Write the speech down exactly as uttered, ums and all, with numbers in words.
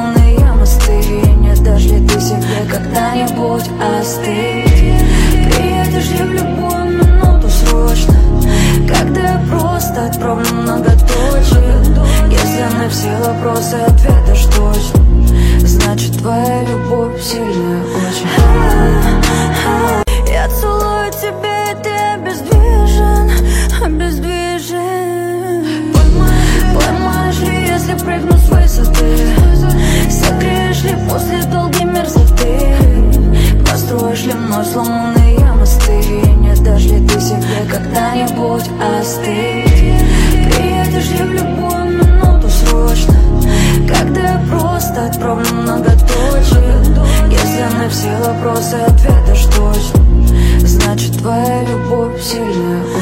сломанные мосты. Не дашь ли ты себе когда-нибудь остыть? Приедешь ли в любую минуту срочно, когда я просто отправлю многоточие? Если на все вопросы ответишь точно, значит твоя любовь сильная очень. Я целую тебя, и ты обездвижен, обездвижен. Поймаешь ли, если прыгну с высоты? Согреешь ли после долгой мерзоты? Построишь ли мной сломанные мосты? Не дашь ли ты себе когда-нибудь остыть? Приедешь ли в любую минуту срочно, когда я просто отправлю многоточие? Если на все вопросы ответишь точно, значит твоя любовь сильная.